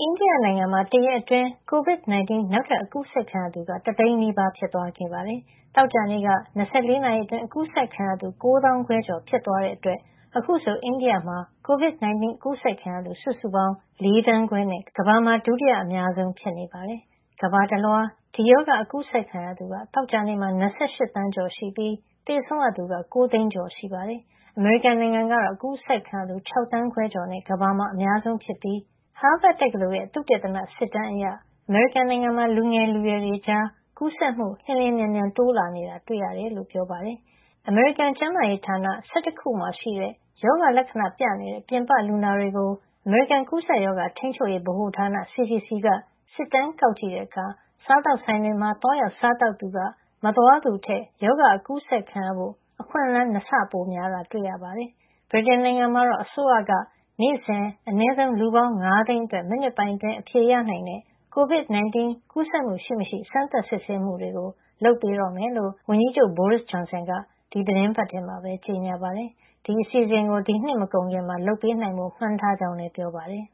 အိန္ဒိယနိုင်ငံမှာတရက်အတွင်း COVID-19 နောက်ထပ်အကူးစက်ခံရသူက1 သိန်းနီးပါးဖြစ်သွားခဲ့ပါတယ်။ သောကြာနေ့က 24 နာရီအတွင်းအကူးစက်ခံရသူ 9 သောင်းခွဲကျော်ဖြစ်သွားတဲ့အတွက်အခုဆိုအိန္ဒိယမှာ COVID-19 အကူးစက်ခံရသူစုစုပေါင်း 4 သန်းခွဲနဲ့ကမ္ဘာမှာဒုတိယအများဆုံးဖြစ်နေပါတယ်။ ကမ္ဘာတလွှားဒီရောဂါအကူးစက်ခံရသူကသောကြာနေ့မှာ 28 သန်းကျော်ရှိပြီးသေဆုံးရသူက 9 သိန်းကျော်ရှိပါတယ်။ အမေရိကန်နိုင်ငံကတော့အကူးစက်ခံရသူ 6 သန်းခွဲကျော်နဲ့ကမ္ဘာမှာအများဆုံးဖြစ်ပြီးHarvard တက္ကသိုလ်ရဲ့သုတေသနစစ်တမ်းအရအမေရိကန်နိုင်ငံမှာလူငယ်လူရွယ်တွေကြားကူးစက်မှုလျင်လျင်မြန်မြန်တိုးလာနေတာတွေ့ရတယ်လို့ပြောပါတယ်။ အမေရိကန်ကျန်းမာရေးဌာန 11 ခုမှာရှိတဲ့ရောဂါလက္ခဏာပြနေတဲ့ပြင်ပလူနာတွေကိုအမေရိကန်ကူးစက်ရောဂါထိန်းချုပ်ရေးဗဟိုဌာန CDC ကစစ်တမ်းကောက်ကြည့်တဲ့အခါစားသောက်ဆိုင်တွေမှာသွားရောက်စားသောက်သူကမသွားသူထက်ရောဂါအကူးစက်ခံရဖို့အခွင့်အလမ်း2ဆပိုများတာတွေ့ရပါတယ်။ ဗြိတိန်နိုင်ငံမှာတော့အစိုးရကနေ့စဉ်အနည်းဆုံးလူပေါင်း 5 သိန်းအတွက်မိနစ်ပိုင်းအတွင်းအဖြေရနိုင်တဲ့ COVID-19 ကူးစက်မှုရှိမရှိစမ်းသပ်စစ်ဆေးမှုတွေလုပ်ပေးတော့မယ်လို့ဝန်ကြီးချုပ် Boris Johnson ကဒီသီတင်းပတ်ထဲမှာပဲကြေညာပါတယ်။ ဒီအစီအစဉ်ကိုဒီနှစ်မကုန်ခင်လုပ်ပေးနိုင်ဖို့မှန်းထားကြောင်းလည်းပြောပါတယ်